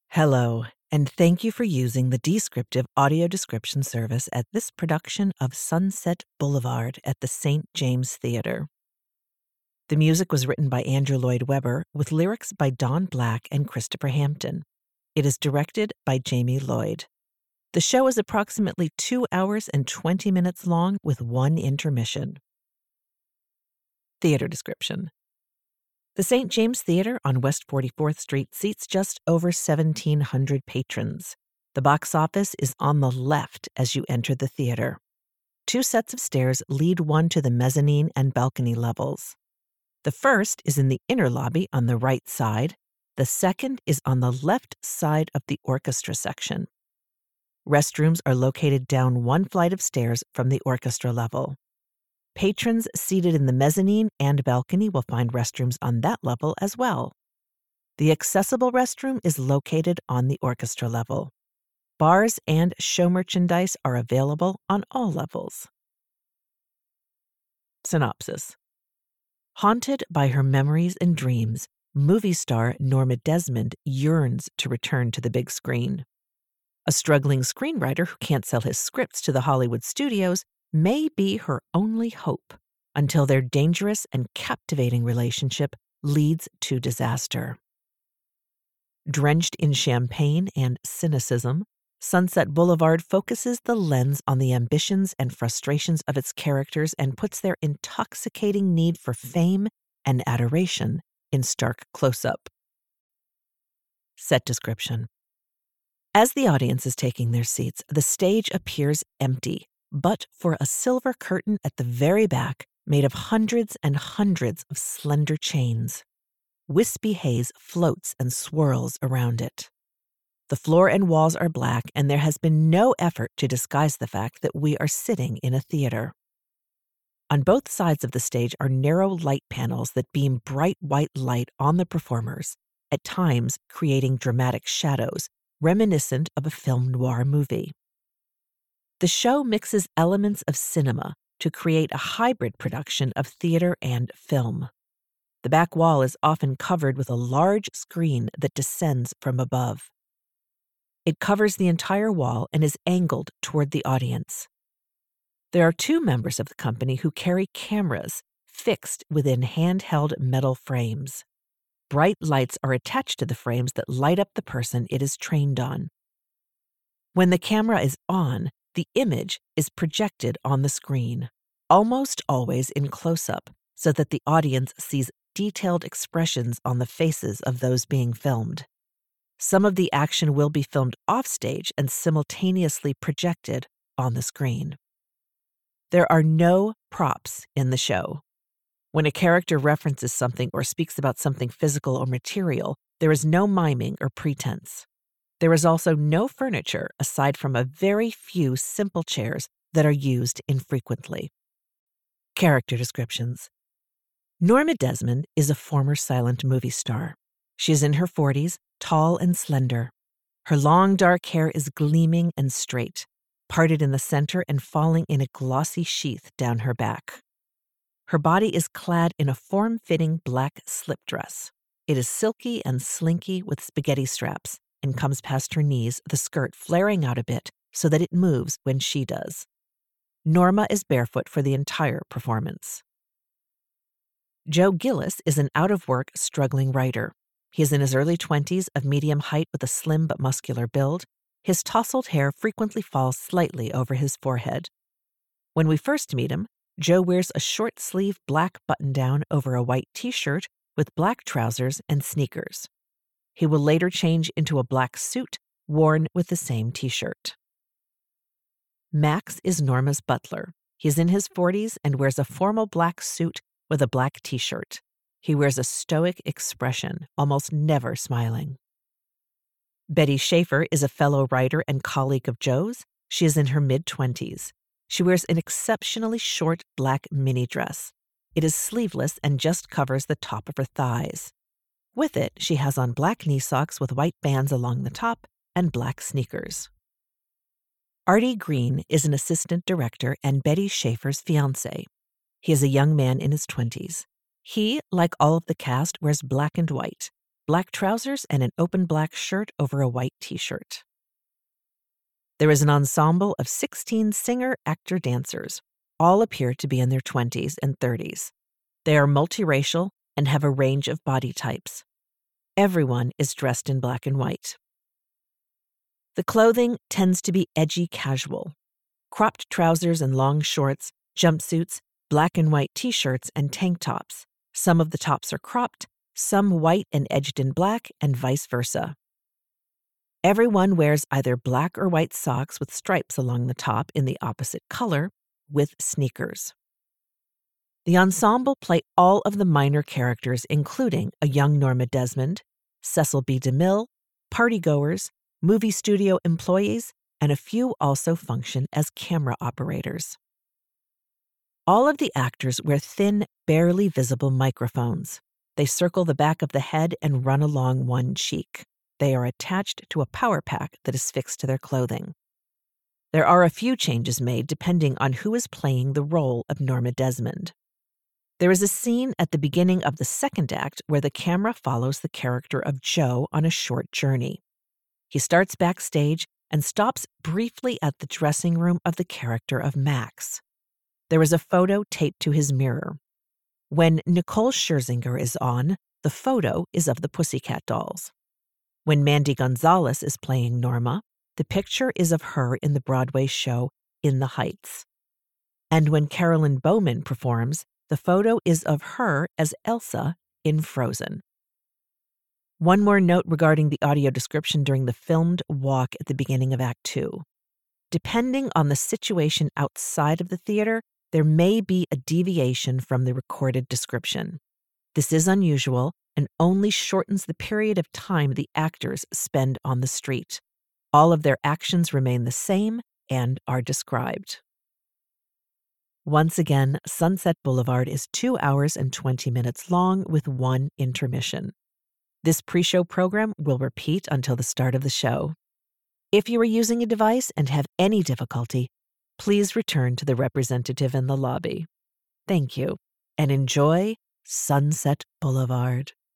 Hello, and thank you for using the Descriptive audio description service at this production of Sunset Boulevard at the St. James Theater. The music was written by Andrew Lloyd Webber with lyrics by Don Black and Christopher Hampton. It is directed by Jamie Lloyd. The show is approximately 2 hours and 20 minutes long with one intermission. Theater description. The St. James Theater on West 44th Street seats just over 1,700 patrons. The box office is on the left as you enter the theater. 2 sets of stairs lead one to the mezzanine and balcony levels. The first is in the inner lobby on the right side. The second is on the left side of the orchestra section. Restrooms are located down one flight of stairs from the orchestra level. Patrons seated in the mezzanine and balcony will find restrooms on that level as well. The accessible restroom is located on the orchestra level. Bars and show merchandise are available on all levels. Synopsis. Haunted by her memories and dreams, movie star Norma Desmond yearns to return to the big screen. A struggling screenwriter who can't sell his scripts to the Hollywood studios may be her only hope until their dangerous and captivating relationship leads to disaster. Drenched in champagne and cynicism, Sunset Boulevard focuses the lens on the ambitions and frustrations of its characters and puts their intoxicating need for fame and adoration in stark close-up. Set description. As the audience is taking their seats, the stage appears empty, but for a silver curtain at the very back made of hundreds and hundreds of slender chains. Wispy haze floats and swirls around it. The floor and walls are black, and there has been no effort to disguise the fact that we are sitting in a theater. On both sides of the stage are narrow light panels that beam bright white light on the performers, at times creating dramatic shadows, reminiscent of a film noir movie. The show mixes elements of cinema to create a hybrid production of theater and film. The back wall is often covered with a large screen that descends from above. It covers the entire wall and is angled toward the audience. There are 2 members of the company who carry cameras fixed within handheld metal frames. Bright lights are attached to the frames that light up the person it is trained on. When the camera is on, the image is projected on the screen, almost always in close-up, so that the audience sees detailed expressions on the faces of those being filmed. Some of the action will be filmed offstage and simultaneously projected on the screen. There are no props in the show. When a character references something or speaks about something physical or material, there is no miming or pretense. There is also no furniture aside from a very few simple chairs that are used infrequently. Character descriptions. Norma Desmond is a former silent movie star. She is in her 40s, tall and slender. Her long dark hair is gleaming and straight, parted in the center and falling in a glossy sheath down her back. Her body is clad in a form-fitting black slip dress. It is silky and slinky with spaghetti straps, and comes past her knees, the skirt flaring out a bit so that it moves when she does. Norma is barefoot for the entire performance. Joe Gillis is an out-of-work, struggling writer. He is in his early 20s, of medium height with a slim but muscular build. His tousled hair frequently falls slightly over his forehead. When we first meet him, Joe wears a short-sleeve black button-down over a white t-shirt with black trousers and sneakers. He will later change into a black suit worn with the same t-shirt. Max is Norma's butler. He is in his 40s and wears a formal black suit with a black t-shirt. He wears a stoic expression, almost never smiling. Betty Schaefer is a fellow writer and colleague of Joe's. She is in her mid-20s. She wears an exceptionally short black mini dress. It is sleeveless and just covers the top of her thighs. With it, she has on black knee socks with white bands along the top and black sneakers. Artie Green is an assistant director and Betty Schaefer's fiancé. He is a young man in his 20s. He, like all of the cast, wears black and white. black trousers and an open black shirt over a white t-shirt. There is an ensemble of 16 singer, actor, dancers. All appear to be in their 20s and 30s. They are multiracial and have a range of body types. Everyone is dressed in black and white. The clothing tends to be edgy casual. Cropped trousers and long shorts, jumpsuits, black and white t-shirts, and tank tops. Some of the tops are cropped, some white and edged in black, and vice versa. Everyone wears either black or white socks with stripes along the top in the opposite color, with sneakers. The ensemble play all of the minor characters, including a young Norma Desmond, Cecil B. DeMille, partygoers, movie studio employees, and a few also function as camera operators. All of the actors wear thin, barely visible microphones. They circle the back of the head and run along one cheek. They are attached to a power pack that is fixed to their clothing. There are a few changes made depending on who is playing the role of Norma Desmond. There is a scene at the beginning of the second act where the camera follows the character of Joe on a short journey. He starts backstage and stops briefly at the dressing room of the character of Max. There is a photo taped to his mirror. When Nicole Scherzinger is on, the photo is of the Pussycat Dolls. When Mandy Gonzalez is playing Norma, the picture is of her in the Broadway show In the Heights. And when Carolyn Bowman performs, the photo is of her as Elsa in Frozen. One more note regarding the audio description during the filmed walk at the beginning of Act 2. Depending on the situation outside of the theater, there may be a deviation from the recorded description. This is unusual and only shortens the period of time the actors spend on the street. All of their actions remain the same and are described. Once again, Sunset Boulevard is 2 hours and 20 minutes long with one intermission. This pre-show program will repeat until the start of the show. If you are using a device and have any difficulty, please return to the representative in the lobby. Thank you, and enjoy Sunset Boulevard.